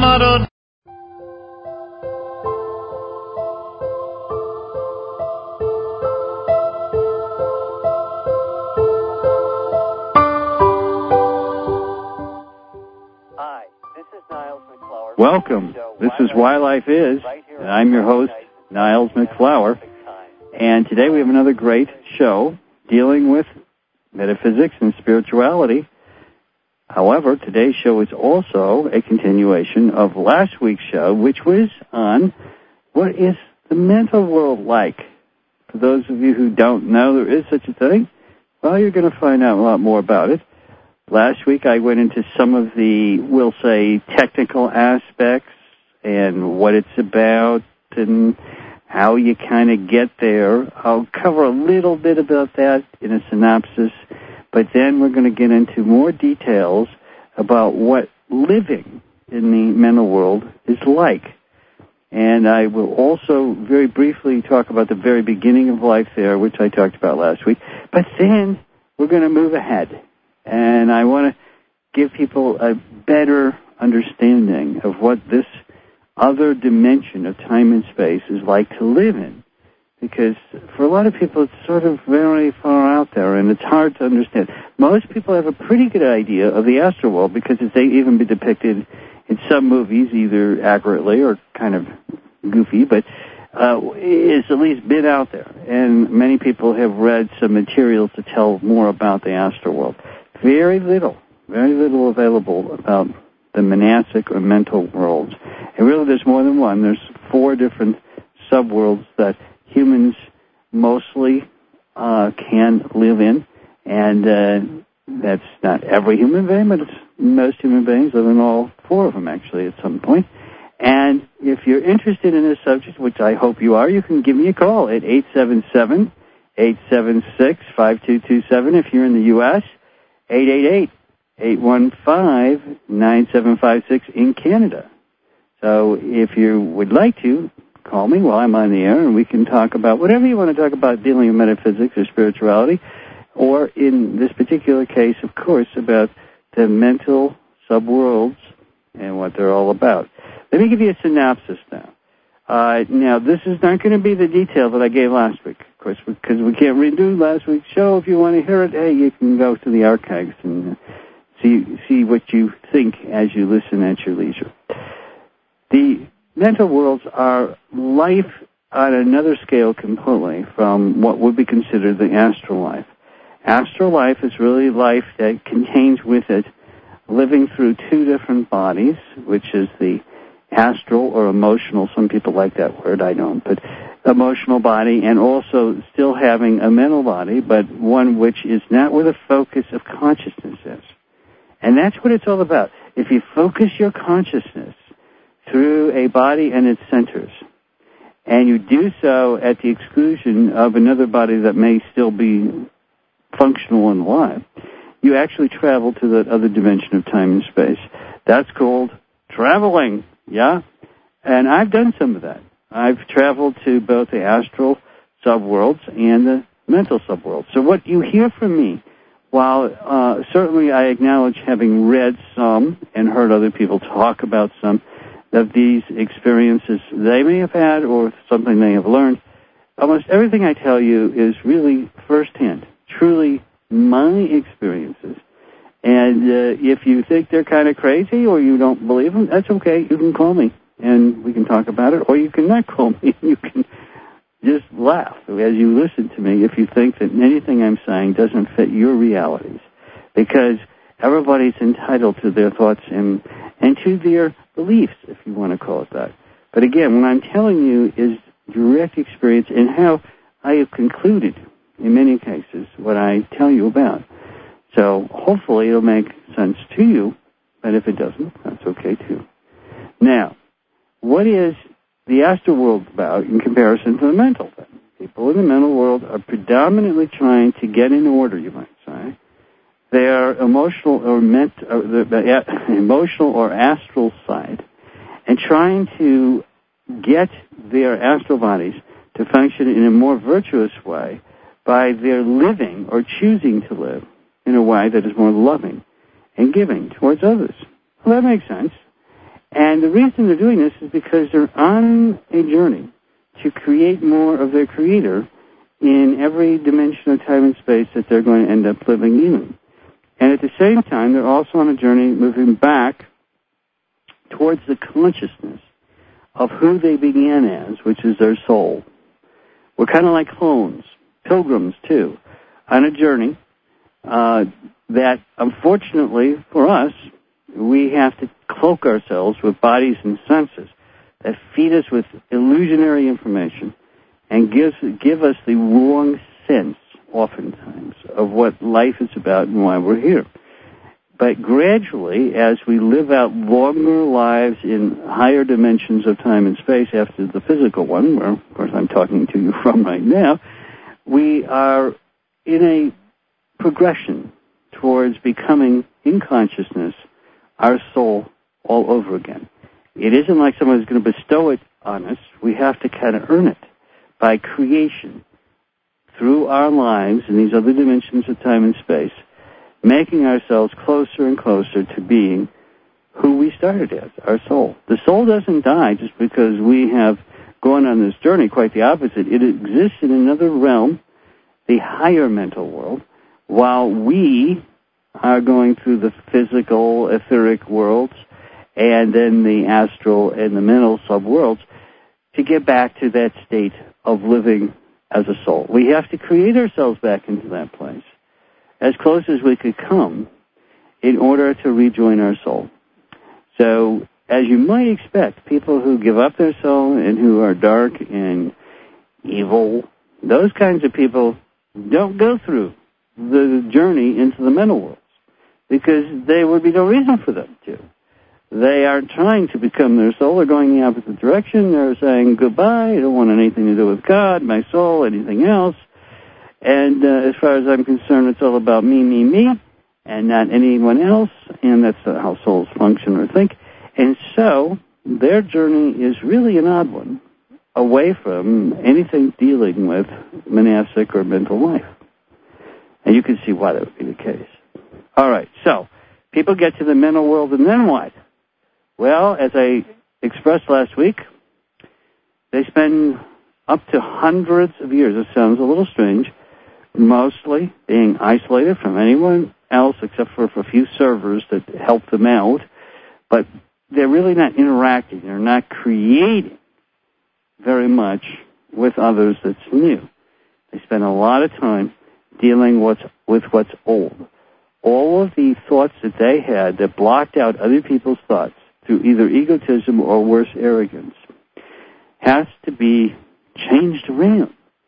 motto. Welcome. This is Why Life Is, and I'm your host, Niles McFlower. And today we have another great show dealing with metaphysics and spirituality. However, today's show is also a continuation of last week's show, which was on what is the mental world like. For those of you who don't know there is such a thing, well, you're going to find out a lot more about it. Last week I went into some of the, we'll say, technical aspects and what it's about and how you kind of get there. I'll cover a little bit about that in a synopsis, but then we're going to get into more details about what living in the mental world is like. And I will also very briefly talk about the very beginning of life there, which I talked about last week. But then we're going to move ahead. And I want to give people a better understanding of what this other dimension of time and space is like to live in. Because for a lot of people, it's sort of very far out there, and it's hard to understand. Most people have a pretty good idea of the astral world because it's even been depicted in some movies, either accurately or kind of goofy, but it's at least been out there. And many people have read some materials to tell more about the astral world. Very little available about the monastic or mental worlds. And really there's more than one. There's 4 different subworlds that humans mostly can live in. And that's not every human being, but most human beings live in all 4 of them actually at some point. And if you're interested in this subject, which I hope you are, you can give me a call at 877-876-5227 if you're in the U.S., 888-815-9756 in Canada. So if you would like to, call me while I'm on the air and we can talk about whatever you want to talk about dealing with metaphysics or spirituality, or in this particular case, of course, about the mental subworlds and what they're all about. Let me give you a synopsis now. Now, this is not going to be the detail that I gave last week, of course, because we can't redo last week's show. If you want to hear it, hey, you can go to the archives and see what you think as you listen at your leisure. The mental worlds are life on another scale completely from what would be considered the astral life. Astral life is really life that contains with it living through 2 different bodies, which is the astral or emotional, some people like that word, I don't, but emotional body, and also still having a mental body, but one which is not where the focus of consciousness is. And that's what it's all about. If you focus your consciousness through a body and its centers, and you do so at the exclusion of another body that may still be functional and alive, you actually travel to that other dimension of time and space. That's called traveling. Yeah, and I've done some of that. I've traveled to both the astral subworlds and the mental subworlds. So what you hear from me, while certainly I acknowledge having read some and heard other people talk about some of these experiences they may have had or something they have learned, almost everything I tell you is really firsthand, truly my experiences. And if you think they're kind of crazy or you don't believe them, that's okay. You can call me and we can talk about it. Or you can not call me. You can just laugh as you listen to me if you think that anything I'm saying doesn't fit your realities. Because everybody's entitled to their thoughts and to their beliefs, if you want to call it that. But again, what I'm telling you is direct experience and how I have concluded, in many cases, what I tell you about. So hopefully it'll make sense to you, but if it doesn't, that's okay too. Now, what is the astral world about in comparison to the mental thing? People in the mental world are predominantly trying to get in order, you might say, their emotional or astral side, and trying to get their astral bodies to function in a more virtuous way by their living or choosing to live in a way that is more loving and giving towards others. Well, that makes sense. And And the reason they're doing this is because they're on a journey to create more of their creator in every dimension of time and space that they're going to end up living in. And at the same time, they're also on a journey moving back towards the consciousness of who they began as, which is their soul. We're kind of like clones, pilgrims too, on a journey that, unfortunately for us, we have to cloak ourselves with bodies and senses that feed us with illusionary information and give us the wrong sense, oftentimes, of what life is about and why we're here. But gradually, as we live out longer lives in higher dimensions of time and space after the physical one, where, of course, I'm talking to you from right now, we are in a progression towards becoming, in consciousness, our soul all over again. It isn't like someone's going to bestow it on us. We have to kind of earn it by creation through our lives in these other dimensions of time and space, making ourselves closer and closer to being who we started as, our soul. The soul doesn't die just because we have gone on this journey. Quite the opposite. It exists in another realm, the higher mental world, while we are going through the physical, etheric worlds and then the astral and the mental subworlds to get back to that state of living as a soul. We have to create ourselves back into that place as close as we could come in order to rejoin our soul. So, as you might expect, people who give up their soul and who are dark and evil, those kinds of people don't go through the journey into the mental worlds because there would be no reason for them to. They are trying to become their soul. They're going the opposite direction. They're saying, goodbye, I don't want anything to do with God, my soul, anything else. And as far as I'm concerned, it's all about me, and not anyone else. And that's how souls function or think. And so their journey is really an odd one, away from anything dealing with monastic or mental life. And you can see why that would be the case. All right, so people get to the mental world, and then what? Well, as I expressed last week, they spend up to hundreds of years. It sounds a little strange, mostly being isolated from anyone else except for a few servers that help them out. But they're really not interacting. They're not creating very much with others that's new. They spend a lot of time dealing with what's old. All of the thoughts that they had that blocked out other people's thoughts through either egotism or worse, arrogance, has to be changed around.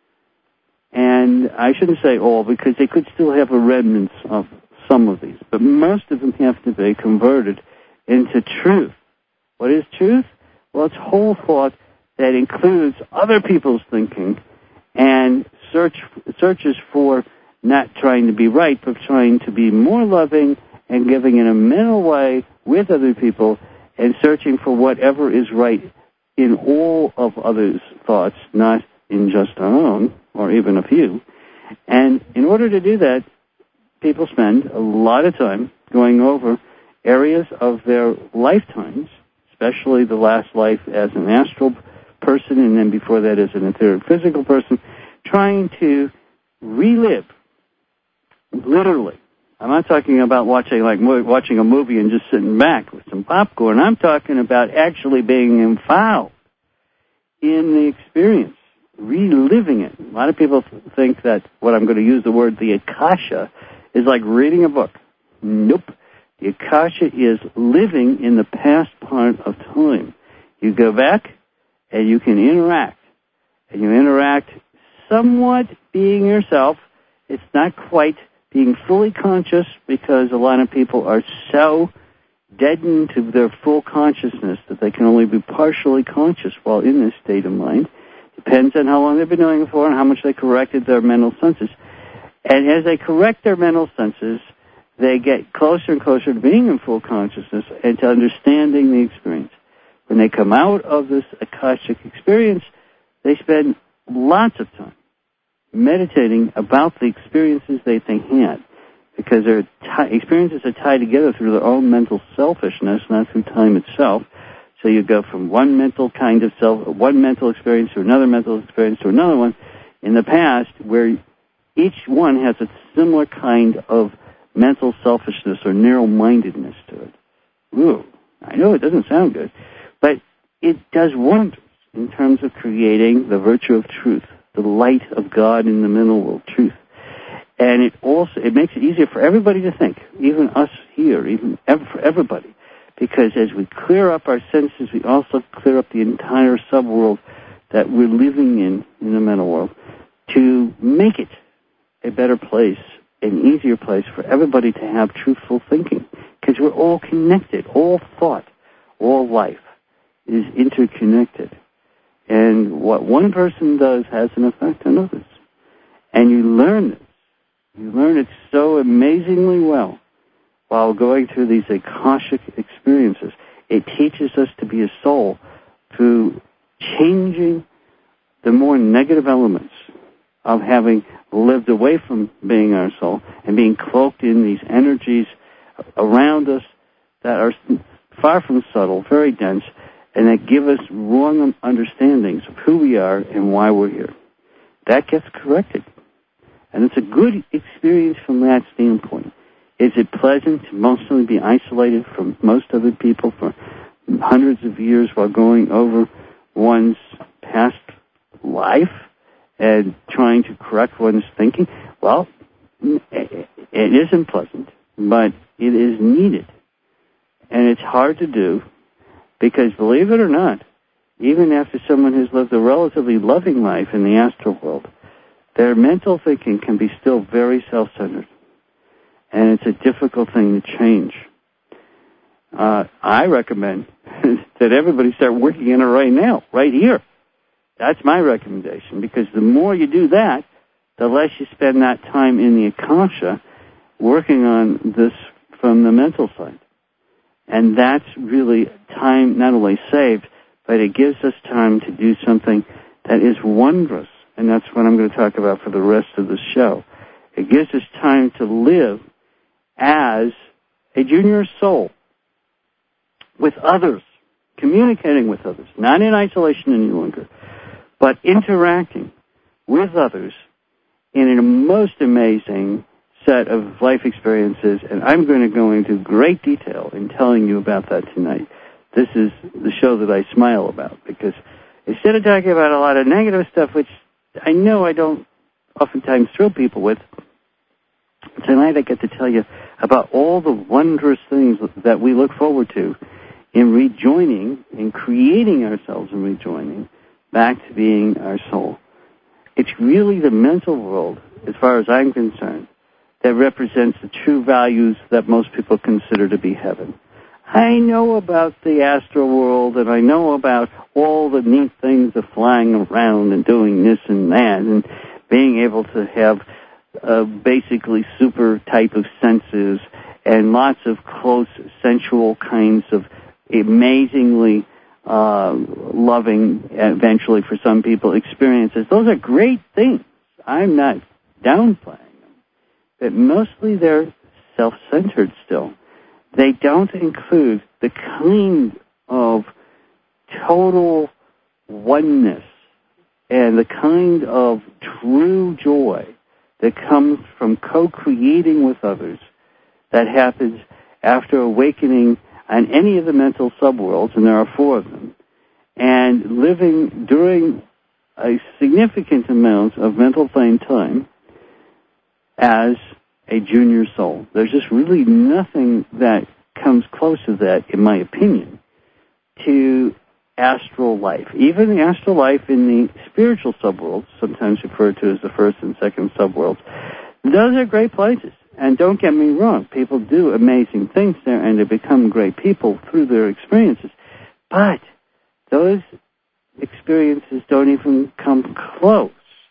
And I shouldn't say all, because they could still have a remnants of some of these, but most of them have to be converted into truth. What is truth? Well, it's whole thought that includes other people's thinking and searches for not trying to be right, but trying to be more loving and giving in a mental way with other people and searching for whatever is right in all of others' thoughts, not in just our own, or even a few. And in order to do that, people spend a lot of time going over areas of their lifetimes, especially the last life as an astral person and then before that as an etheric physical person, trying to relive, literally. I'm not talking about watching a movie and just sitting back with some popcorn. I'm talking about actually being involved in the experience, reliving it. A lot of people think that what I'm going to use the word, the Akasha, is like reading a book. Nope. The Akasha is living in the past part of time. You go back and you can interact. And you interact somewhat being yourself. It's not quite being fully conscious because a lot of people are so deadened to their full consciousness that they can only be partially conscious while in this state of mind. Depends on how long they've been doing it for and how much they corrected their mental senses. And as they correct their mental senses, they get closer and closer to being in full consciousness and to understanding the experience. When they come out of this Akashic experience, they spend lots of time meditating about the experiences they had, because their experiences are tied together through their own mental selfishness, not through time itself. So you go from one mental kind of one mental experience to another mental experience to another one in the past, where each one has a similar kind of mental selfishness or narrow-mindedness to it. Ooh, I know it doesn't sound good, but it does wonders in terms of creating the virtue of truth, the light of God in the middle world, truth. And it makes it easier for everybody to think, even us here, even for everybody. Because as we clear up our senses, we also clear up the entire subworld that we're living in the mental world, to make it a better place, an easier place for everybody to have truthful thinking. Because we're all connected. All thought, all life is interconnected. And what one person does has an effect on others. And you learn this. You learn it so amazingly well while going through these Akashic experiences. It teaches us to be a soul through changing the more negative elements of having lived away from being our soul and being cloaked in these energies around us that are far from subtle, very dense, and that give us wrong understandings of who we are and why we're here. That gets corrected. And it's a good experience from that standpoint. Is it pleasant to mostly be isolated from most other people for hundreds of years while going over one's past life and trying to correct one's thinking? Well, it isn't pleasant, but it is needed. And it's hard to do because, believe it or not, even after someone has lived a relatively loving life in the astral world, their mental thinking can be still very self-centered. And it's a difficult thing to change. I recommend that everybody start working on it right now, right here. That's my recommendation, because the more you do that, the less you spend that time in the Akasha working on this from the mental side. And that's really time not only saved, but it gives us time to do something that is wondrous. And that's what I'm going to talk about for the rest of the show. It gives us time to live as a junior soul with others, communicating with others, not in isolation any longer, but interacting with others in a most amazing set of life experiences. And I'm going to go into great detail in telling you about that tonight. This is the show that I smile about, because instead of talking about a lot of negative stuff, which I know I don't oftentimes thrill people with, tonight I get to tell you about all the wondrous things that we look forward to in rejoining, in creating ourselves and rejoining back to being our soul. It's really the mental world, as far as I'm concerned, that represents the true values that most people consider to be heaven. I know about the astral world, and I know about all the neat things of flying around and doing this and that, and being able to have basically super type of senses and lots of close sensual kinds of amazingly loving, eventually for some people, experiences. Those are great things. I'm not downplaying them. But mostly they're self-centered still. They don't include the kind of total oneness and the kind of true joy that comes from co-creating with others that happens after awakening on any of the mental subworlds, and there are 4 of them, and living during a significant amount of mental plane time as a junior soul. There's just really nothing that comes close to that, in my opinion, to astral life. Even the astral life in the spiritual subworlds, sometimes referred to as the first and second subworlds, those are great places. And don't get me wrong, people do amazing things there, and they become great people through their experiences. But those experiences don't even come close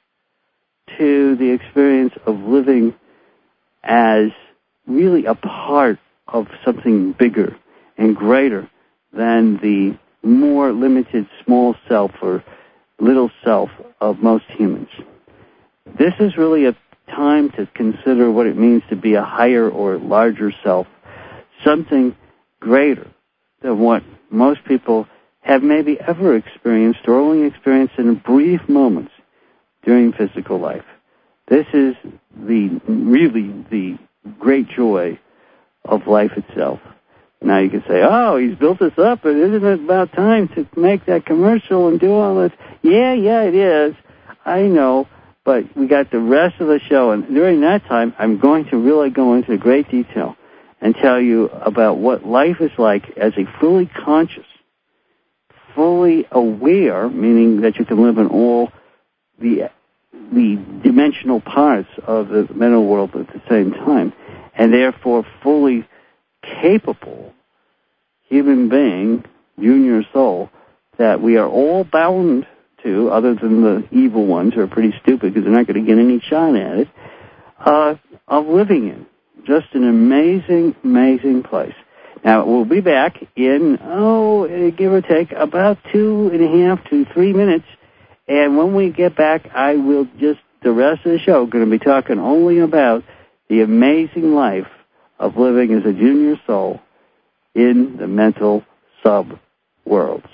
to the experience of living as really a part of something bigger and greater than the more limited small self or little self of most humans. This is really a time to consider what it means to be a higher or larger self, something greater than what most people have maybe ever experienced or only experienced in brief moments during physical life. This is really the great joy of life itself. Now you can say, oh, he's built us up, but isn't it about time to make that commercial and do all this? Yeah, it is. I know, but we got the rest of the show, and during that time, I'm going to really go into great detail and tell you about what life is like as a fully conscious, fully aware, meaning that you can live in all the dimensional parts of the mental world at the same time, and therefore fully capable human being, junior soul, that we are all bound to, other than the evil ones who are pretty stupid because they're not going to get any shot at it, of living in. Just an amazing, amazing place. Now, we'll be back in, give or take, about 2.5 to 3 minutes. And when we get back, I will the rest of the show, going to be talking only about the amazing life of living as a junior soul in the mental sub-worlds.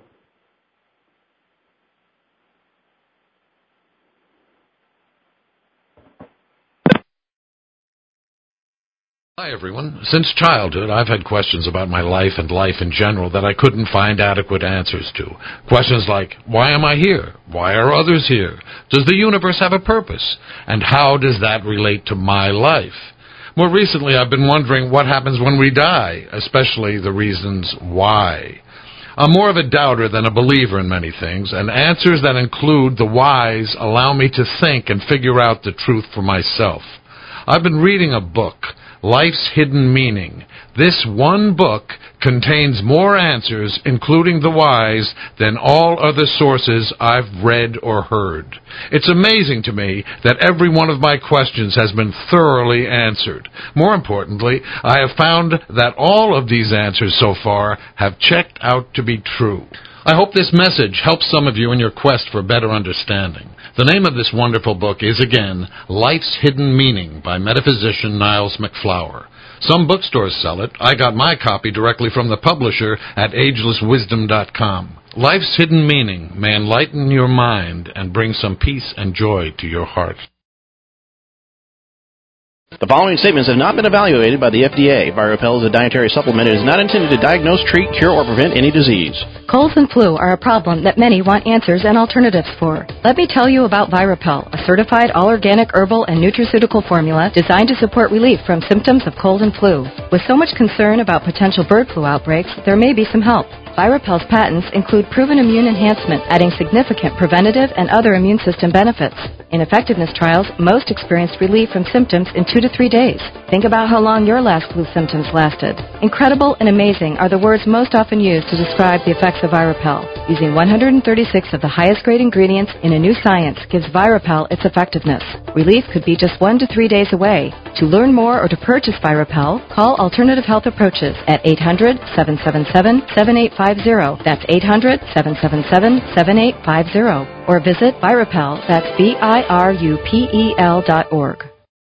Hi, everyone. Since childhood, I've had questions about my life and life in general that I couldn't find adequate answers to. Questions like, why am I here? Why are others here? Does the universe have a purpose? And how does that relate to my life? More recently, I've been wondering what happens when we die, especially the reasons why. I'm more of a doubter than a believer in many things, and answers that include the whys allow me to think and figure out the truth for myself. I've been reading a book, Life's Hidden Meaning. This one book contains more answers, including the whys, than all other sources I've read or heard. It's amazing to me that every one of my questions has been thoroughly answered. More importantly, I have found that all of these answers so far have checked out to be true. I hope this message helps some of you in your quest for better understanding. The name of this wonderful book is, again, Life's Hidden Meaning by metaphysician Niles MacFlower. Some bookstores sell it. I got my copy directly from the publisher at agelesswisdom.com. Life's Hidden Meaning may enlighten your mind and bring some peace and joy to your heart. The following statements have not been evaluated by the FDA. Virapel is a dietary supplement. It is not intended to diagnose, treat, cure, or prevent any disease. Colds and flu are a problem that many want answers and alternatives for. Let me tell you about Virapel, a certified all-organic herbal and nutraceutical formula designed to support relief from symptoms of cold and flu. With so much concern about potential bird flu outbreaks, there may be some help. Virapel's patents include proven immune enhancement, adding significant preventative and other immune system benefits. In effectiveness trials, most experienced relief from symptoms in 2 to 3 days. Think about how long your last flu symptoms lasted. Incredible and amazing are the words most often used to describe the effects of Virapel. Using 136 of the highest-grade ingredients in a new science gives Virapel its effectiveness. Relief could be just 1 to 3 days away. To learn more or to purchase Virapel, call Alternative Health Approaches at 800-777-7850. That's 800-777-7850. Or visit Virapel, that's virupel.org.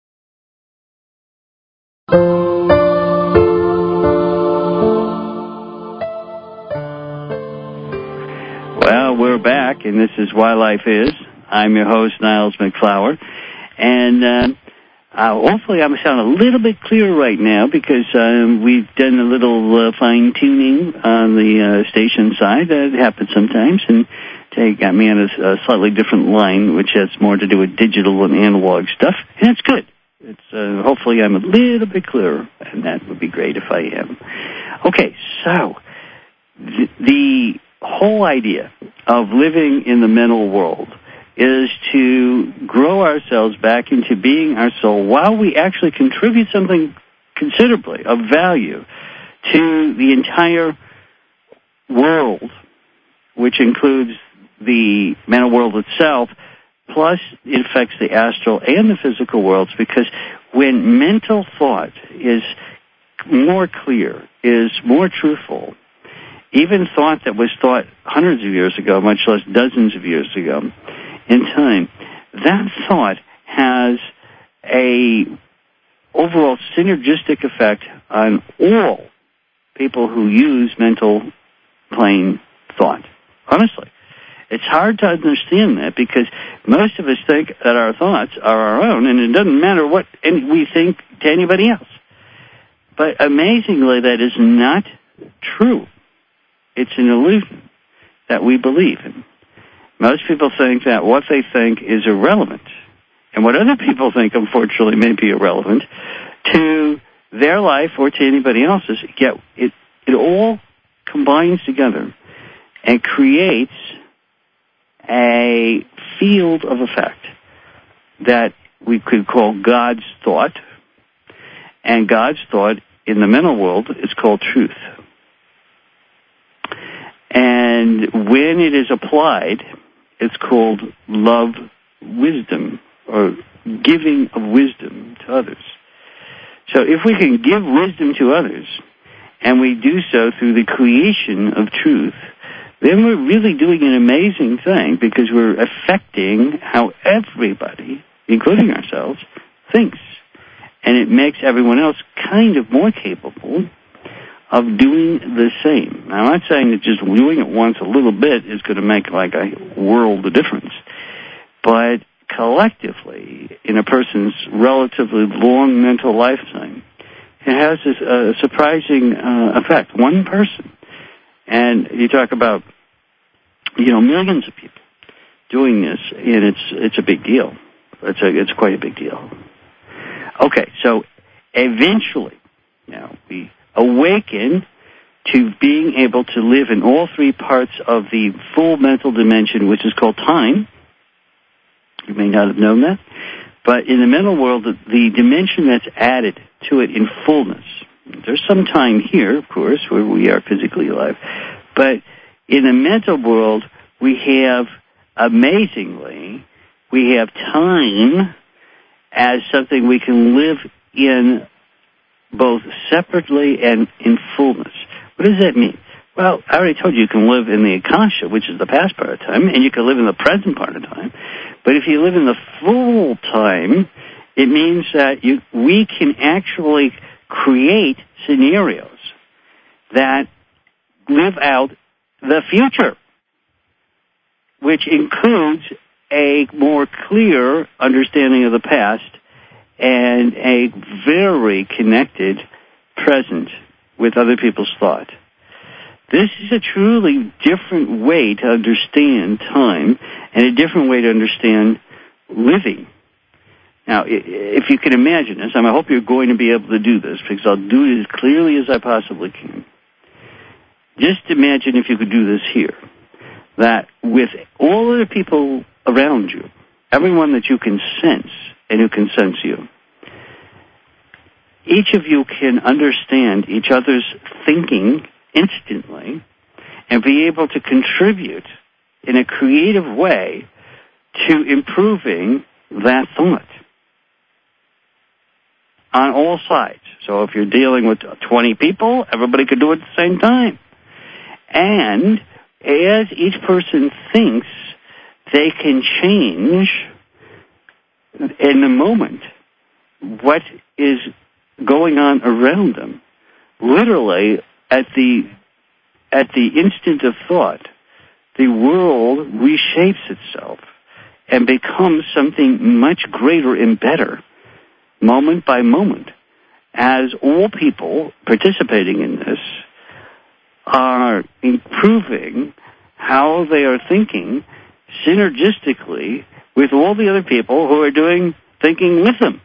Well, we're back, and this is Why Life Is. I'm your host, Niles MacFlower. And hopefully I'm sounding a little bit clearer right now because we've done a little fine-tuning on the station side. That happens sometimes, and they got me on a slightly different line, which has more to do with digital and analog stuff, and it's good. It's hopefully I'm a little bit clearer, and that would be great if I am. Okay, so the whole idea of living in the mental world is to grow ourselves back into being our soul while we actually contribute something considerably of value to the entire world, which includes the mental world itself, plus it affects the astral and the physical worlds, because when mental thought is more clear, is more truthful, even thought that was thought hundreds of years ago, much less dozens of years ago, in time, that thought has a overall synergistic effect on all people who use mental plane thought. Honestly. It's hard to understand that because most of us think that our thoughts are our own, and it doesn't matter what we think to anybody else. But amazingly, that is not true. It's an illusion that we believe in. Most people think that what they think is irrelevant, and what other people think, unfortunately, may be irrelevant to their life or to anybody else's. Yet it all combines together and creates a field of effect that we could call God's thought, and God's thought in the mental world is called truth. And when it is applied, it's called love wisdom, or giving of wisdom to others. So if we can give wisdom to others, and we do so through the creation of truth, then we're really doing an amazing thing because we're affecting how everybody, including ourselves, thinks. And it makes everyone else kind of more capable of doing the same. Now, I'm not saying that just doing it once a little bit is going to make like a world of difference. But collectively, in a person's relatively long mental lifetime, it has this surprising effect. One person. And you talk about, millions of people doing this, and it's a big deal. It's quite a big deal. Okay, so eventually, now we awaken to being able to live in all three parts of the full mental dimension, which is called time. You may not have known that, but in the mental world, the dimension that's added to it in fullness. There's some time here, of course, where we are physically alive. But in the mental world, we have, amazingly, we have time as something we can live in both separately and in fullness. What does that mean? Well, I already told you can live in the Akasha, which is the past part of time, and you can live in the present part of time. But if you live in the full time, it means that we can actually create scenarios that live out the future, which includes a more clear understanding of the past and a very connected present with other people's thought. This is a truly different way to understand time and a different way to understand living. Now, if you can imagine this, I hope you're going to be able to do this because I'll do it as clearly as I possibly can. Just imagine if you could do this here, that with all of the people around you, everyone that you can sense and who can sense you, each of you can understand each other's thinking instantly and be able to contribute in a creative way to improving that thought on all sides. So if you're dealing with 20 people, everybody could do it at the same time. And as each person thinks, they can change in the moment what is going on around them. Literally, at the instant of thought, the world reshapes itself and becomes something much greater and better, moment by moment, as all people participating in this are improving how they are thinking synergistically with all the other people who are thinking with them.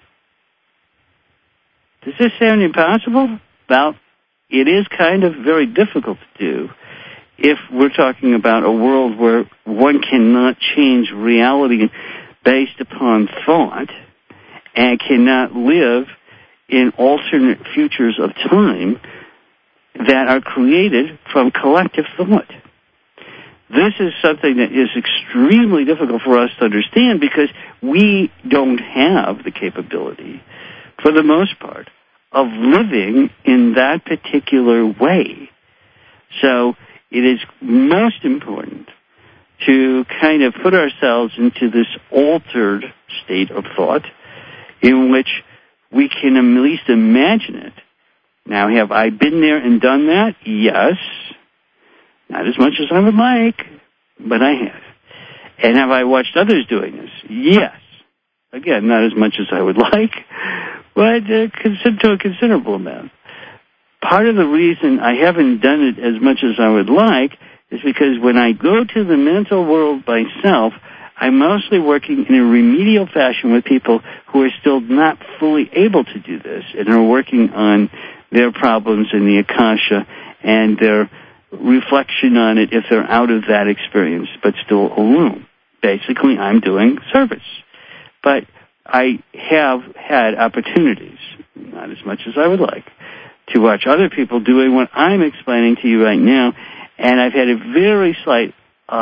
Does this sound impossible? Well, it is kind of very difficult to do if we're talking about a world where one cannot change reality based upon thought and cannot live in alternate futures of time that are created from collective thought. This is something that is extremely difficult for us to understand because we don't have the capability, for the most part, of living in that particular way. So it is most important to kind of put ourselves into this altered state of thought in which we can at least imagine it. Now, have I been there and done that? Yes. Not as much as I would like, but I have. And have I watched others doing this? Yes. Again, not as much as I would like, but to a considerable amount. Part of the reason I haven't done it as much as I would like is because when I go to the mental world myself, I'm mostly working in a remedial fashion with people who are still not fully able to do this and are working on their problems in the Akasha and their reflection on it if they're out of that experience but still alone. Basically, I'm doing service. But I have had opportunities, not as much as I would like, to watch other people doing what I'm explaining to you right now, and I've had a very slight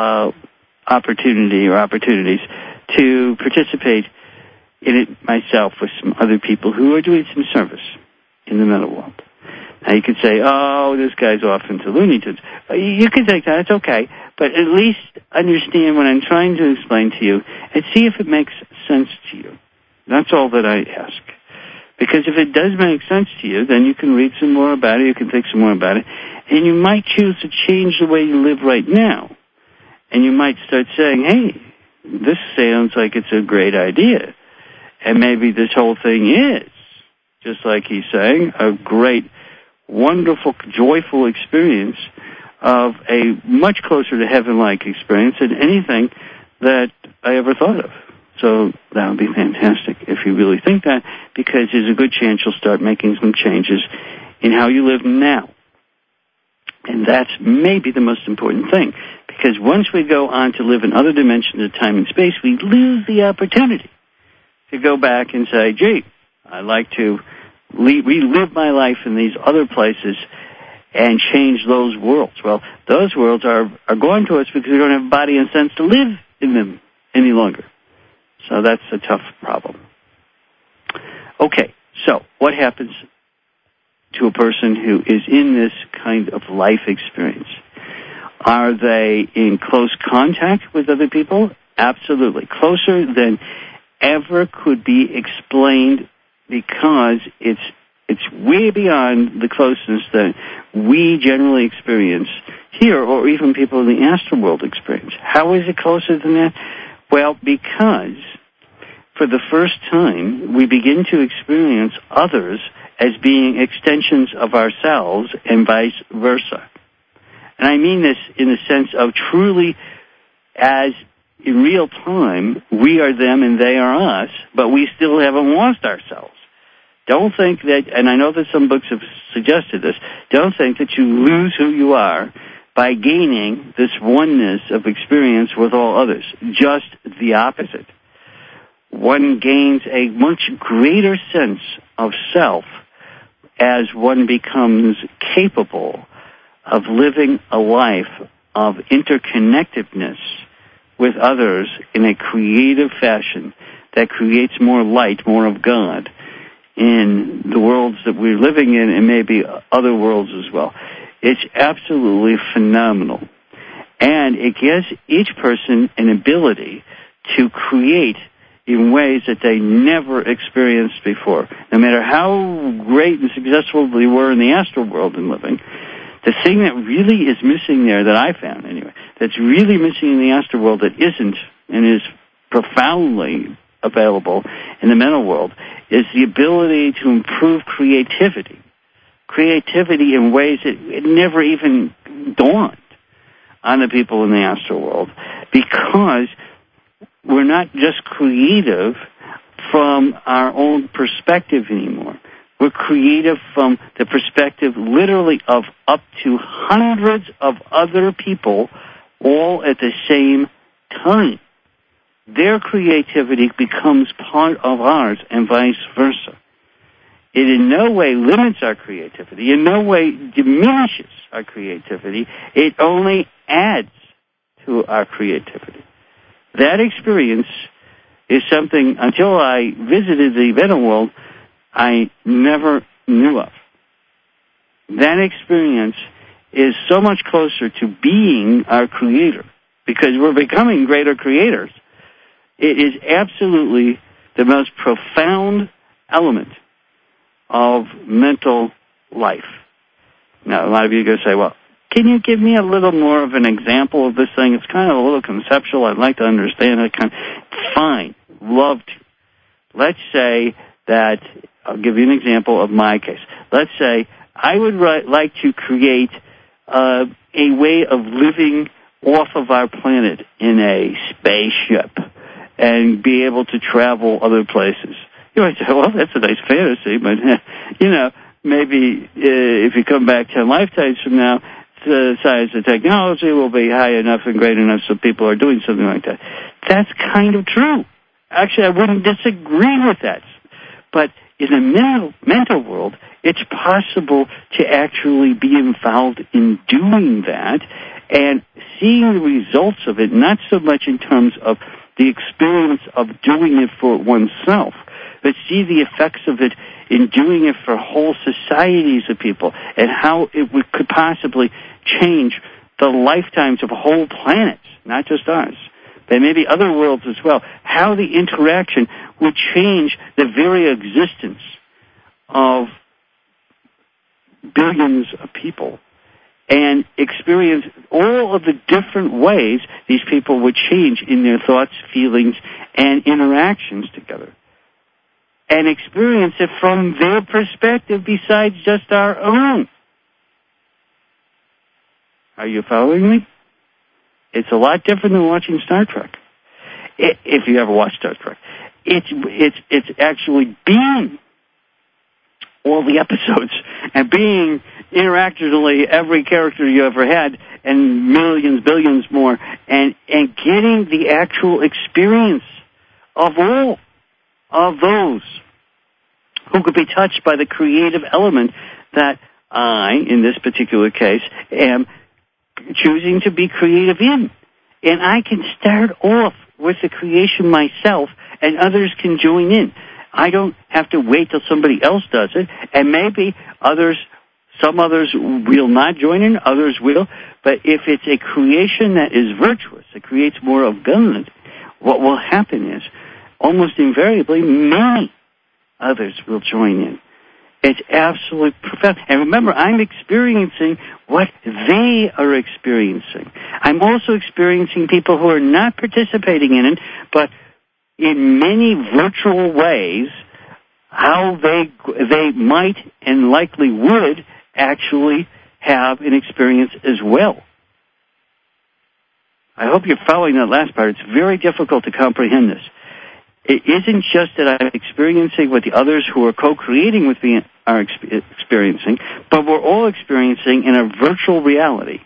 opportunities to participate in it myself with some other people who are doing some service in the mental world. Now you could say, oh, this guy's off into Looney Tunes. You can take that, it's okay, but at least understand what I'm trying to explain to you and see if it makes sense to you. That's all that I ask. Because if it does make sense to you, then you can read some more about it, you can think some more about it, and you might choose to change the way you live right now. And you might start saying, hey, this sounds like it's a great idea. And maybe this whole thing is, just like he's saying, a great, wonderful, joyful experience of a much closer to heaven-like experience than anything that I ever thought of. So that would be fantastic if you really think that, because there's a good chance you'll start making some changes in how you live now. And that's maybe the most important thing, because once we go on to live in other dimensions of time and space, we lose the opportunity to go back and say, gee, I'd like to relive my life in these other places and change those worlds. Well, those worlds are gone to us because we don't have body and sense to live in them any longer. So that's a tough problem. Okay, so what happens to a person who is in this kind of life experience? Are they in close contact with other people? Absolutely. Closer than ever could be explained, because it's way beyond the closeness that we generally experience here, or even people in the astral world experience. How is it closer than that? Well, because for the first time, we begin to experience others as being extensions of ourselves and vice versa. And I mean this in the sense of truly as in real time, we are them and they are us, but we still haven't lost ourselves. Don't think that, and I know that some books have suggested this, don't think that you lose who you are by gaining this oneness of experience with all others. Just the opposite. One gains a much greater sense of self as one becomes capable of living a life of interconnectedness with others in a creative fashion that creates more light, more of God in the worlds that we're living in, and maybe other worlds as well. It's absolutely phenomenal. And it gives each person an ability to create in ways that they never experienced before. No matter how great and successful they were in the astral world and living, the thing that really is missing there, that I found anyway, that's really missing in the astral world that isn't and is profoundly available in the mental world, is the ability to improve creativity. Creativity in ways that it never even dawned on the people in the astral world, because we're not just creative from our own perspective anymore. We're creative from the perspective literally of up to hundreds of other people all at the same time. Their creativity becomes part of ours and vice versa. It in no way limits our creativity, in no way diminishes our creativity. It only adds to our creativity. That experience is something, until I visited the mental world, I never knew of. That experience is so much closer to being our creator, because we're becoming greater creators. It is absolutely the most profound element of mental life. Now, a lot of you are going to say, well, Can you give me a little more of an example of this thing? It's kind of a little conceptual. I'd like to understand it. Fine. Love to. Let's say that, I'll give you an example of my case. Let's say I would like to create a way of living off of our planet in a spaceship and be able to travel other places. You might say, well, that's a nice fantasy, but, maybe if you come back 10 lifetimes from now, the science and technology will be high enough and great enough so people are doing something like that. That's kind of true. Actually, I wouldn't disagree with that. But in the mental world, it's possible to actually be involved in doing that and seeing the results of it, not so much in terms of the experience of doing it for oneself, but see the effects of it in doing it for whole societies of people and how it could possibly change the lifetimes of whole planets, not just ours. There may be other worlds as well. How the interaction would change the very existence of billions of people and experience all of the different ways these people would change in their thoughts, feelings, and interactions together. And experience it from their perspective besides just our own. Are you following me? It's a lot different than watching Star Trek. If you ever watch Star Trek. It's actually being all the episodes and being interactively every character you ever had and millions, billions more and getting the actual experience of all of those who could be touched by the creative element that I, in this particular case, am choosing to be creative in. And I can start off with the creation myself, and others can join in. I don't have to wait till somebody else does it, and maybe some others will not join in, others will, but if it's a creation that is virtuous, it creates more of goodness, what will happen is, almost invariably, many others will join in. It's absolutely profound. And remember, I'm experiencing what they are experiencing. I'm also experiencing people who are not participating in it, but in many virtual ways, how they might and likely would actually have an experience as well. I hope you're following that last part. It's very difficult to comprehend this. It isn't just that I'm experiencing what the others who are co-creating with me are experiencing, but we're all experiencing in a virtual reality.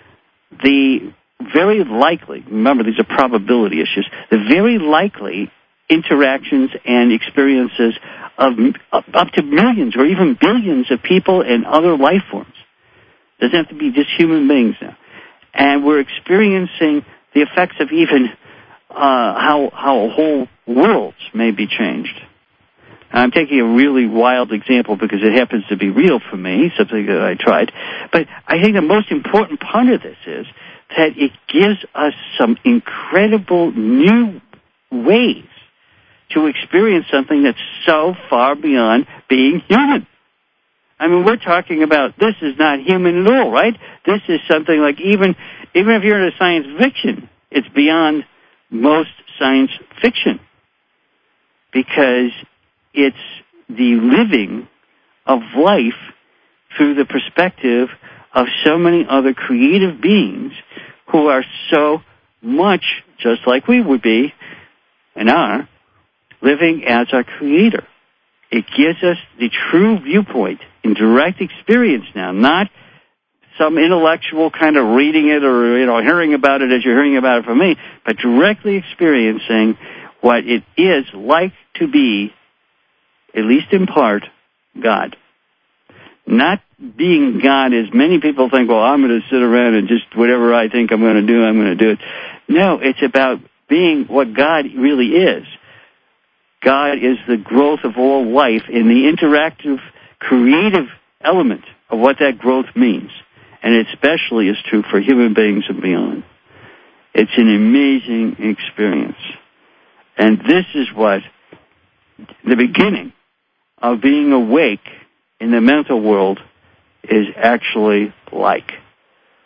The very likely, remember these are probability issues, the very likely interactions and experiences of up to millions or even billions of people and other life forms. Doesn't have to be just human beings now. And we're experiencing the effects of even how whole worlds may be changed. Now, I'm taking a really wild example because it happens to be real for me, something that I tried. But I think the most important part of this is that it gives us some incredible new ways to experience something that's so far beyond being human. I mean, we're talking about this is not human at all, right? This is something like even if you're into science fiction, it's beyond most science fiction because it's the living of life through the perspective of so many other creative beings who are so much just like we would be and are living as our creator. It gives us the true viewpoint in direct experience now, not some intellectual kind of reading it or hearing about it as you're hearing about it from me, but directly experiencing what it is like to be, at least in part, God. Not being God as many people think, well, I'm going to sit around and just whatever I think I'm going to do, I'm going to do it. No, it's about being what God really is. God is the growth of all life in the interactive, creative element of what that growth means. And it especially is true for human beings and beyond. It's an amazing experience. And this is what the beginning of being awake in the mental world is actually like.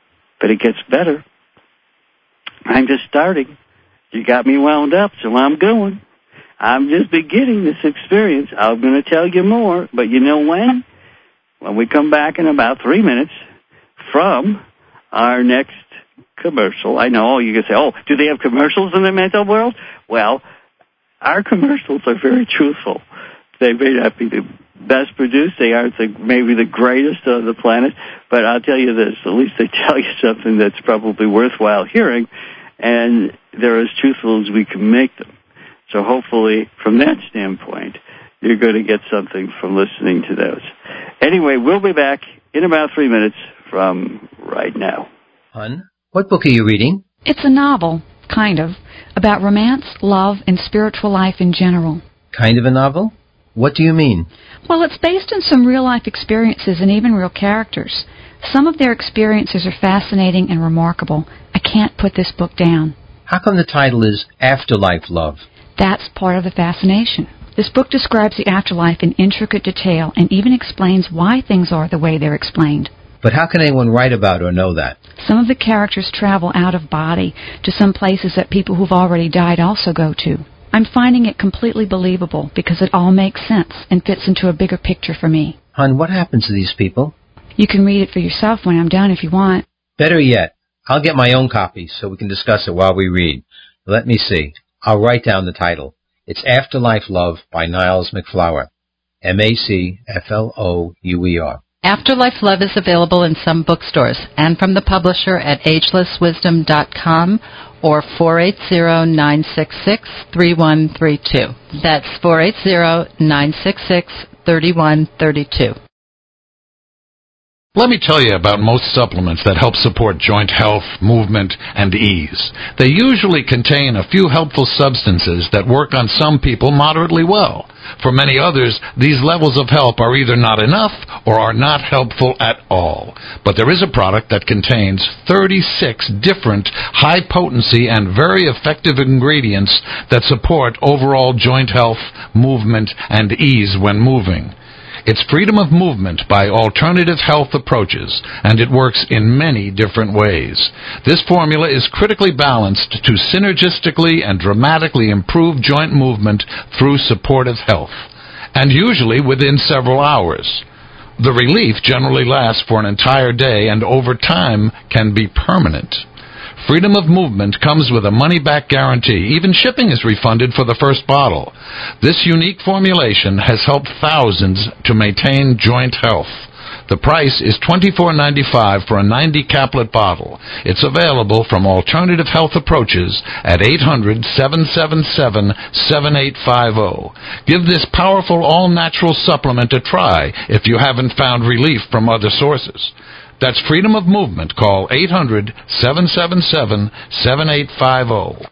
but it gets better. I'm just starting. You got me wound up, so I'm going. I'm just beginning this experience. I'm going to tell you more, but you know when? When we come back in about 3 minutes from our next commercial. I know you can say, oh, do they have commercials in the mental world? Well, our commercials are very truthful. They may not be the best produced. They aren't maybe the greatest on the planet, but I'll tell you this, at least they tell you something that's probably worthwhile hearing, and they're as truthful as we can make them. So hopefully, from that standpoint, you're going to get something from listening to those. Anyway, we'll be back in about 3 minutes from right now. Hun, what book are you reading? It's a novel, kind of, about romance, love, and spiritual life in general. Kind of a novel? What do you mean? Well, it's based on some real-life experiences and even real characters. Some of their experiences are fascinating and remarkable. I can't put this book down. How come the title is Afterlife Love? That's part of the fascination. This book describes the afterlife in intricate detail and even explains why things are the way they're explained. But how can anyone write about or know that? Some of the characters travel out of body to some places that people who've already died also go to. I'm finding it completely believable because it all makes sense and fits into a bigger picture for me. Hun, what happens to these people? You can read it for yourself when I'm done if you want. Better yet, I'll get my own copy so we can discuss it while we read. Let me see. I'll write down the title. It's Afterlife Love by Niles MacFlouer. MacFlouer. Afterlife Love is available in some bookstores and from the publisher at agelesswisdom.com or 480-966-3132. That's 480-966-3132. Let me tell you about most supplements that help support joint health, movement, and ease. They usually contain a few helpful substances that work on some people moderately well. For many others, these levels of help are either not enough or are not helpful at all. But there is a product that contains 36 different high-potency and very effective ingredients that support overall joint health, movement, and ease when moving. It's Freedom of Movement by Alternative Health Approaches, and it works in many different ways. This formula is critically balanced to synergistically and dramatically improve joint movement through supportive health, and usually within several hours. The relief generally lasts for an entire day and over time can be permanent. Freedom of Movement comes with a money-back guarantee. Even shipping is refunded for the first bottle. This unique formulation has helped thousands to maintain joint health. The price is $24.95 for a 90-caplet bottle. It's available from Alternative Health Approaches at 800-777-7850. Give this powerful all-natural supplement a try if you haven't found relief from other sources. That's Freedom of Movement. Call 800-777-7850.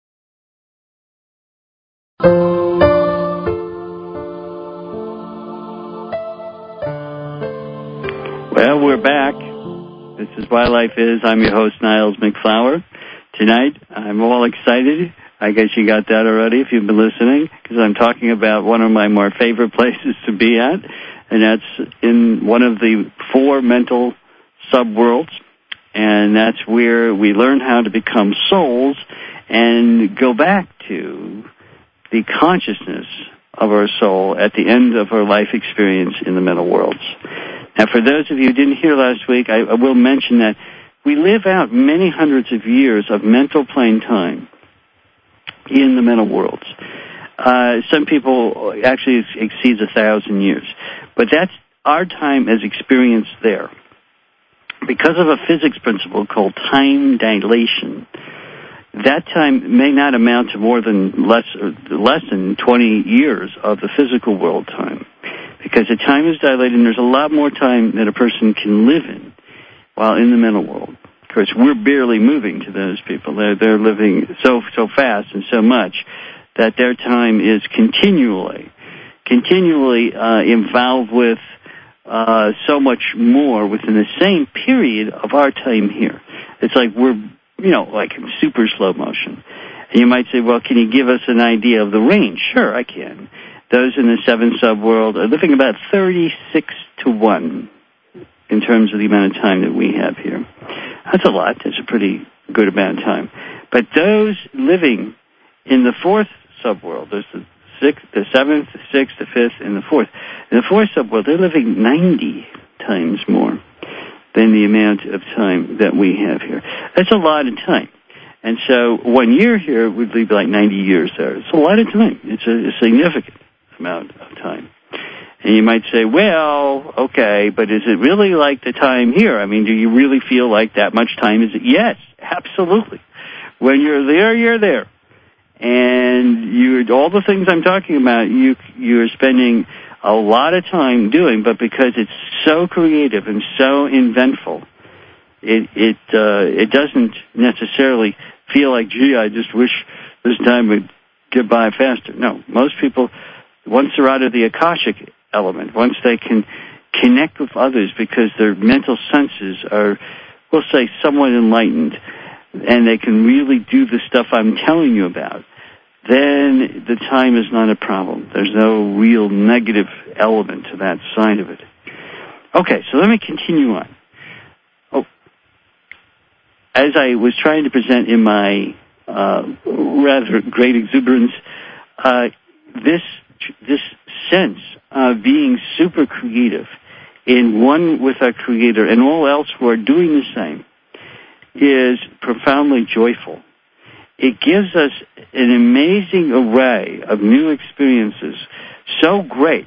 Well, we're back. This is Why Life Is. I'm your host, Niles MacFlouer. Tonight, I'm all excited. I guess you got that already if you've been listening, because I'm talking about one of my more favorite places to be at, and that's in one of the 4 mental subworlds, and that's where we learn how to become souls and go back to the consciousness of our soul at the end of our life experience in the mental worlds. Now, for those of you who didn't hear last week, I will mention that we live out many hundreds of years of mental plane time in the mental worlds. Some people actually exceeds 1,000 years, but that's our time as experienced there. Because of a physics principle called time dilation, that time may not amount to more than less than 20 years of the physical world time. Because the time is dilated and there's a lot more time that a person can live in while in the mental world. Of course, we're barely moving to those people. They're living so fast and so much that their time is continually involved with so much more within the same period of our time here. It's like we're, like in super slow motion. And you might say, well, can you give us an idea of the range? Sure, I can. Those in the 7 subworld are living about 36 to 1 in terms of the amount of time that we have here. That's a lot. That's a pretty good amount of time. But those living in the fourth subworld, there's the sixth, the seventh, the sixth, the fifth, and the fourth. In the fourth subworld, they're living 90 times more than the amount of time that we have here. That's a lot of time. And so 1 year here would be like 90 years there. It's a lot of time. It's a significant amount of time. And you might say, well, okay, but is it really like the time here? I mean, do you really feel like that much time is it? Yes, absolutely. When you're there, you're there. And all the things I'm talking about, you're spending a lot of time doing, but because it's so creative and so inventful, it doesn't necessarily feel like, gee, I just wish this time would get by faster. No, most people, once they're out of the Akashic element, once they can connect with others because their mental senses are, we'll say, somewhat enlightened, and they can really do the stuff I'm telling you about, then the time is not a problem. There's no real negative element to that side of it. Okay, so let me continue on. As I was trying to present in my rather great exuberance, this sense of being super creative in one with our Creator and all else who are doing the same is profoundly joyful. It gives us an amazing array of new experiences, so great.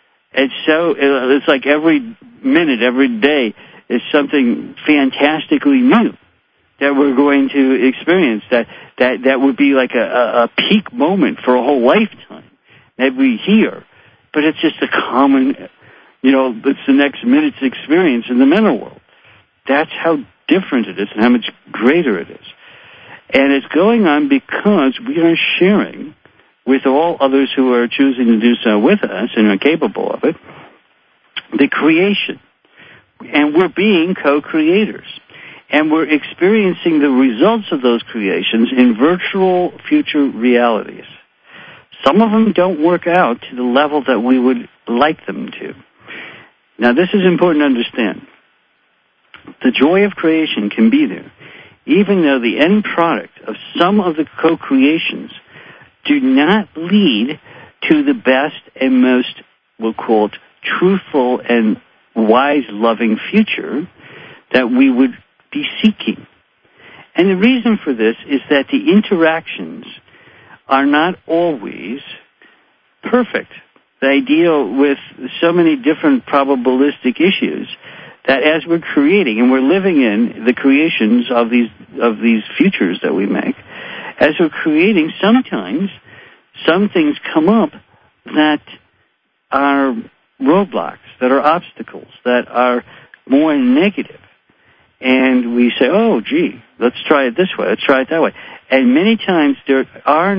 It's like every minute, every day is something fantastically new that we're going to experience, that would be like a peak moment for a whole lifetime that we hear. But it's just a common, it's the next minute's experience in the mental world. That's how different it is and how much greater it is. And it's going on because we are sharing with all others who are choosing to do so with us and are capable of it, the creation. And we're being co-creators. And we're experiencing the results of those creations in virtual future realities. Some of them don't work out to the level that we would like them to. Now, this is important to understand. The joy of creation can be there, even though the end product of some of the co-creations do not lead to the best and most, we'll call it, truthful and wise, loving future that we would be seeking. And the reason for this is that the interactions are not always perfect. They deal with so many different probabilistic issues that as we're creating, and we're living in the creations of these futures that we make, as we're creating, sometimes some things come up that are roadblocks, that are obstacles, that are more negative. And we say, oh, gee, let's try it this way, let's try it that way. And many times there are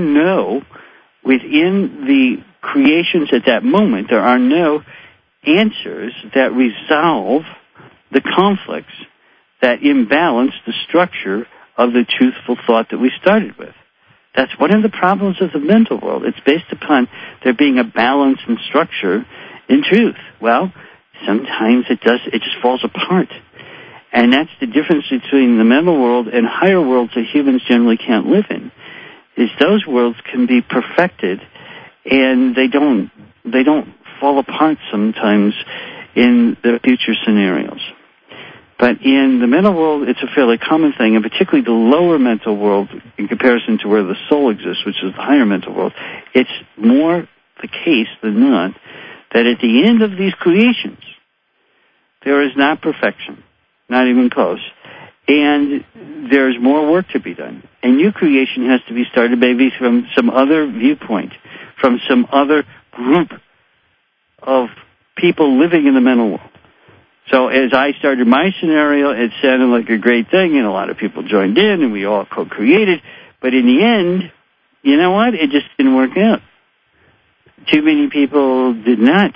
within the creations at that moment, there are no answers that resolve the conflicts that imbalance the structure of the truthful thought that we started with. That's one of the problems of the mental world. It's based upon there being a balance and structure in truth. Well, sometimes it just falls apart. And that's the difference between the mental world and higher worlds that humans generally can't live in, is those worlds can be perfected and they don't fall apart sometimes in the future scenarios. But in the mental world, it's a fairly common thing, and particularly the lower mental world in comparison to where the soul exists, which is the higher mental world, it's more the case than not that at the end of these creations, there is not perfection, not even close, and there's more work to be done. And new creation has to be started maybe from some other viewpoint, from some other group of people living in the mental world. So as I started my scenario, it sounded like a great thing, and a lot of people joined in, and we all co-created. But in the end, you know what? It just didn't work out. Too many people did not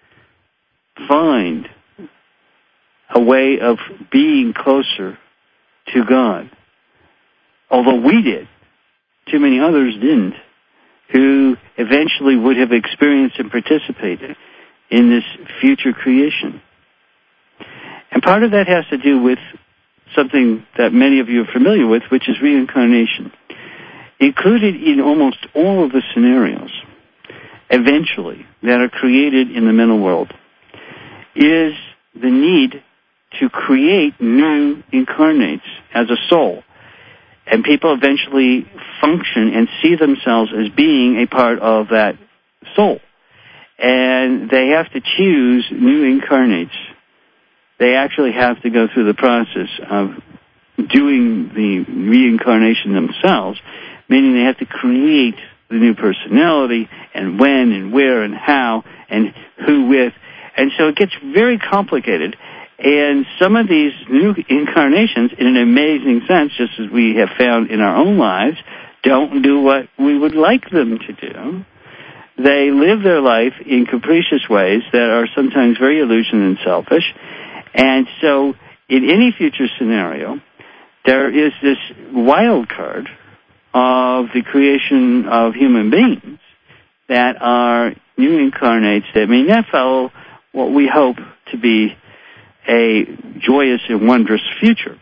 find a way of being closer to God. Although we did, too many others didn't, who eventually would have experienced and participated in this future creation. And part of that has to do with something that many of you are familiar with, which is reincarnation. Included in almost all of the scenarios, eventually, that are created in the mental world, is the need to create new incarnates as a soul. And people eventually function and see themselves as being a part of that soul. And they have to choose new incarnates. They actually have to go through the process of doing the reincarnation themselves, meaning they have to create the new personality and when and where and how and who with. And so it gets very complicated. And some of these new incarnations, in an amazing sense, just as we have found in our own lives, don't do what we would like them to do. They live their life in capricious ways that are sometimes very illusioned and selfish. And so in any future scenario, there is this wild card of the creation of human beings that are new incarnates that may not follow what we hope to be a joyous and wondrous future.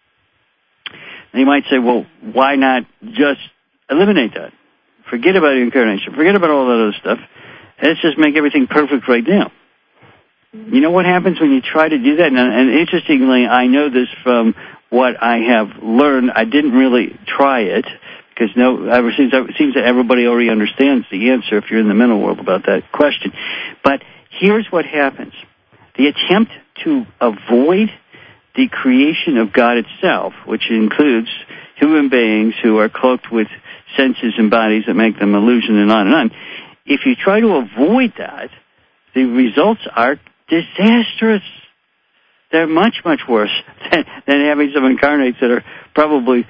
And you might say, well, why not just eliminate that? Forget about incarnation. Forget about all that other stuff. Let's just make everything perfect right now. You know what happens when you try to do that? And interestingly, I know this from what I have learned. I didn't really try it because it seems that everybody already understands the answer if you're in the mental world about that question. But here's what happens. The attempt to avoid the creation of God itself, which includes human beings who are cloaked with senses and bodies that make them illusion and on. If you try to avoid that, the results are disastrous. They're much, much worse than having some incarnates that are probably,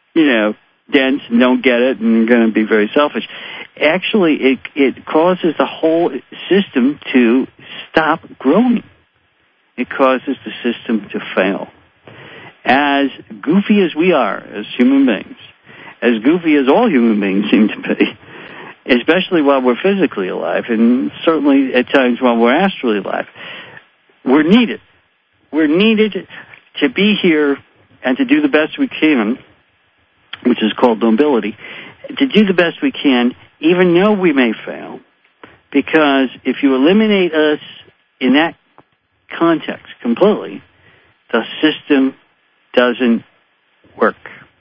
dense and don't get it and going to be very selfish. Actually, it causes the whole system to stop growing. It causes the system to fail. As goofy as we are as human beings, as goofy as all human beings seem to be, especially while we're physically alive, and certainly at times while we're astrally alive, we're needed. We're needed to be here and to do the best we can, which is called nobility, to do the best we can, even though we may fail, because if you eliminate us in that context completely, the system doesn't work.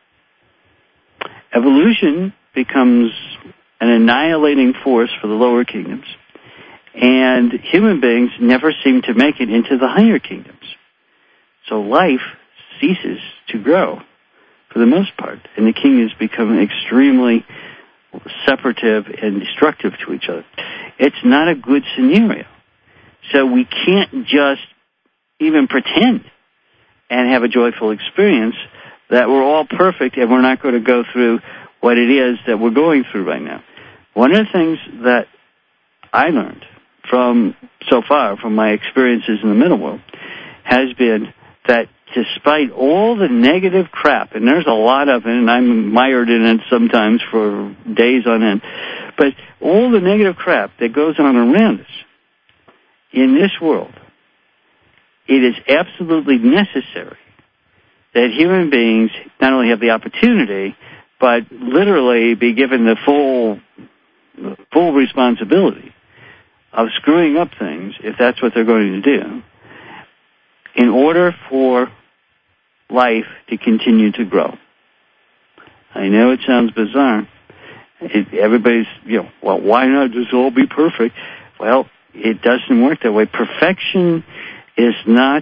Evolution becomes an annihilating force for the lower kingdoms, and human beings never seem to make it into the higher kingdoms. So life ceases to grow for the most part, and the kingdoms become extremely separative and destructive to each other. It's not a good scenario. So we can't just even pretend and have a joyful experience that we're all perfect and we're not going to go through what it is that we're going through right now. One of the things that I learned from my experiences in the middle world has been that despite all the negative crap, and there's a lot of it, and I'm mired in it sometimes for days on end, but all the negative crap that goes on around us in this world, it is absolutely necessary that human beings not only have the opportunity, but literally be given the full responsibility of screwing up things, if that's what they're going to do, in order for life to continue to grow. I know it sounds bizarre. Everybody's, well, why not just all be perfect? Well, it doesn't work that way. Perfection is not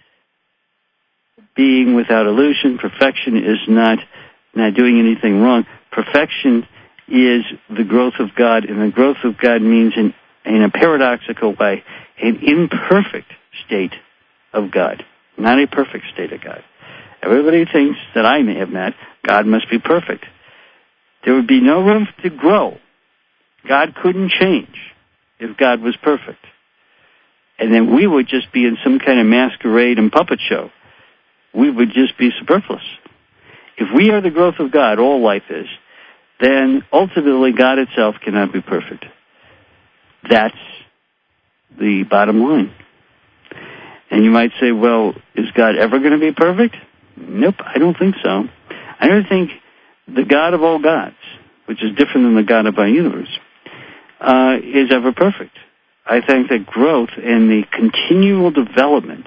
being without illusion. Perfection is not doing anything wrong. Perfection is the growth of God, and the growth of God means, in a paradoxical way, an imperfect state of God, not a perfect state of God. Everybody thinks that I may have met, God must be perfect. There would be no room to grow. God couldn't change if God was perfect. And then we would just be in some kind of masquerade and puppet show. We would just be superfluous. If we are the growth of God, all life is, then ultimately God itself cannot be perfect. That's the bottom line. And you might say, well, is God ever going to be perfect? Nope, I don't think so. I don't think the God of all gods, which is different than the God of our universe, is ever perfect. I think that growth and the continual development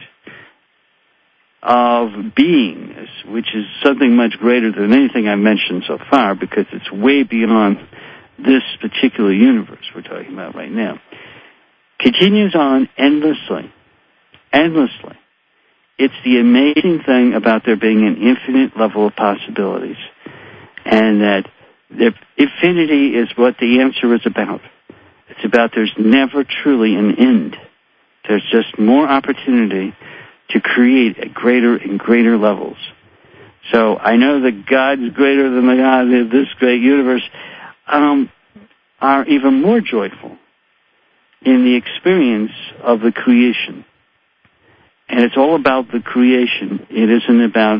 of beingness, which is something much greater than anything I've mentioned so far, because it's way beyond this particular universe we're talking about right now, continues on endlessly. Endlessly. It's the amazing thing about there being an infinite level of possibilities, and that the infinity is what the answer is about. It's about there's never truly an end. There's just more opportunity to create at greater and greater levels. So I know that God is greater than the God of this great universe, are even more joyful in the experience of the creation. And it's all about the creation. It isn't about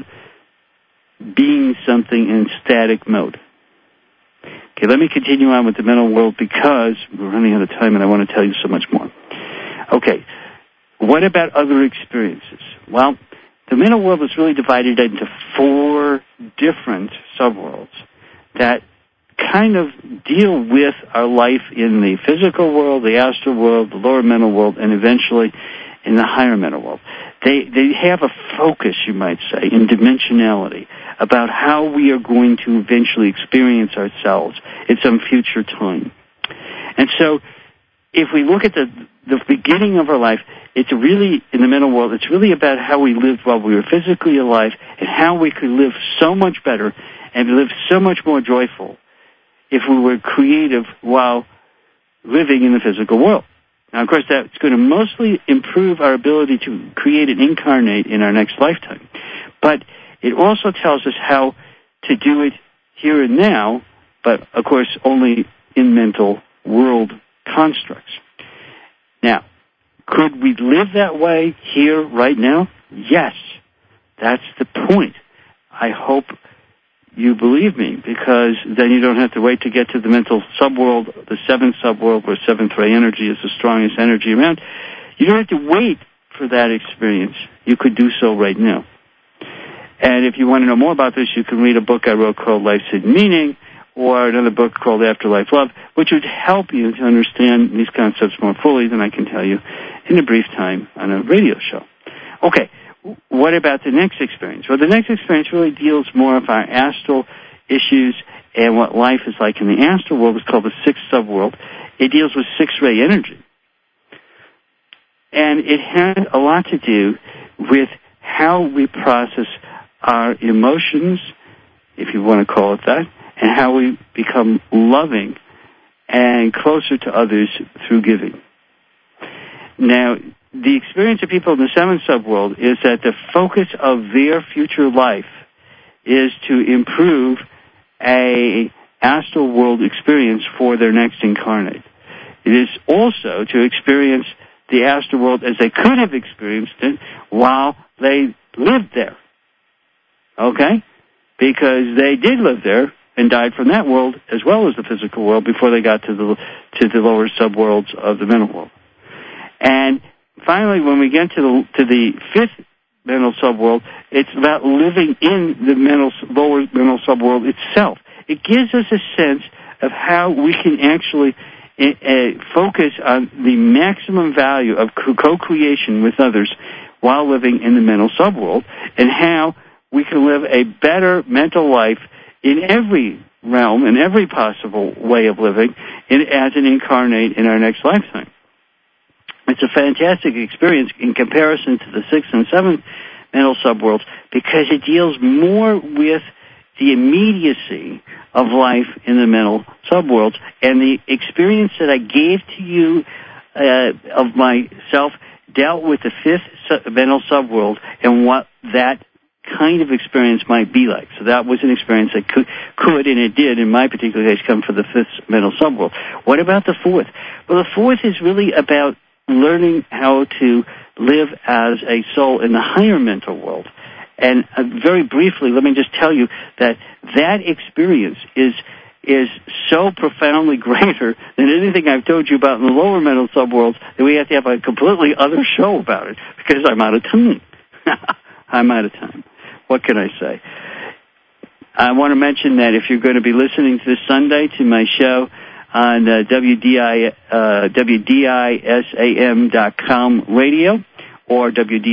being something in static mode. Okay, let me continue on with the mental world because we're running out of time and I want to tell you so much more. Okay, what about other experiences? Well, the mental world is really divided into 4 different subworlds that kind of deal with our life in the physical world, the astral world, the lower mental world, and eventually in the higher mental world. They have a focus, you might say, in dimensionality about how we are going to eventually experience ourselves in some future time. And so if we look at the beginning of our life, it's really, in the mental world, it's really about how we lived while we were physically alive and how we could live so much better and live so much more joyful if we were creative while living in the physical world. Now, of course, that's going to mostly improve our ability to create and incarnate in our next lifetime. But it also tells us how to do it here and now, but, of course, only in mental world constructs. Now, could we live that way here right now? Yes. That's the point. I hope you believe me, because then you don't have to wait to get to the mental subworld, the 7th subworld, where 7th ray energy is the strongest energy around. You don't have to wait for that experience. You could do so right now. And if you want to know more about this, you can read a book I wrote called Life's Hidden Meaning, or another book called Afterlife Love, which would help you to understand these concepts more fully than I can tell you in a brief time on a radio show. Okay. What about the next experience? Well, the next experience really deals more of our astral issues and what life is like in the astral world. It's called the 6th subworld. It deals with 6-ray energy. And it has a lot to do with how we process our emotions, if you want to call it that, and how we become loving and closer to others through giving. Now, the experience of people in the 7th subworld is that the focus of their future life is to improve a astral world experience for their next incarnate. It is also to experience the astral world as they could have experienced it while they lived there. Okay? Because they did live there and died from that world as well as the physical world before they got to the lower subworlds of the mental world. And finally, when we get to the 5th mental subworld, it's about living in the lower mental subworld itself. It gives us a sense of how we can actually focus on the maximum value of co-creation with others while living in the mental subworld, and how we can live a better mental life in every realm, in every possible way of living, as an incarnate in our next lifetime. It's a fantastic experience in comparison to the 6th and 7th mental subworlds because it deals more with the immediacy of life in the mental subworlds. And the experience that I gave to you of myself dealt with the 5th mental subworld and what that kind of experience might be like. So that was an experience that could and it did, in my particular case, come from the 5th mental subworld. What about the 4th? Well, the 4th is really about learning how to live as a soul in the higher mental world. And very briefly, let me just tell you that experience is so profoundly greater than anything I've told you about in the lower mental subworlds that we have to have a completely other show about it because I'm out of time. I'm out of time. what can I say? I want to mention that if you're going to be listening this Sunday to my show on WDISAM.com radio or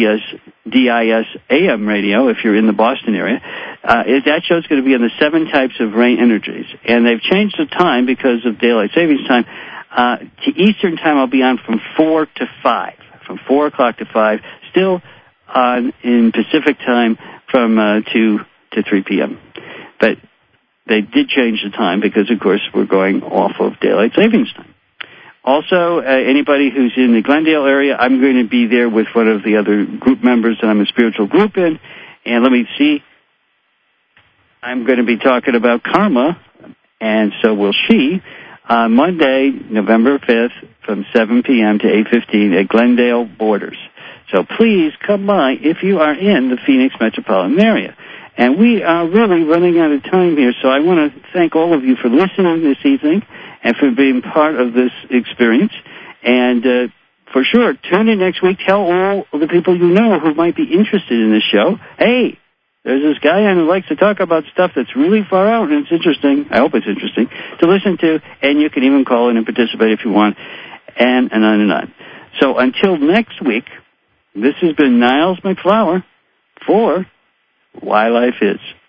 WDISAM radio if you're in the Boston area, that show's going to be on the 7 types of rain energies. And they've changed the time because of daylight savings time. To Eastern time, I'll be on from 4 to 5, from 4 o'clock to 5, still on in Pacific time from 2 to 3 p.m. But they did change the time because, of course, we're going off of daylight savings time. Also, anybody who's in the Glendale area, I'm going to be there with one of the other group members that I'm a spiritual group in. And let me see. I'm going to be talking about karma, and so will she, on Monday, November 5th, from 7 p.m. to 8:15 at Glendale Borders. So please come by if you are in the Phoenix metropolitan area. And we are really running out of time here, so I want to thank all of you for listening this evening and for being part of this experience. And for sure, tune in next week. Tell all of the people you know who might be interested in this show, hey, there's this guy who likes to talk about stuff that's really far out, and it's interesting. I hope it's interesting to listen to, and you can even call in and participate if you want, and on and on. So until next week, this has been Niles McFlower for Why Life Is.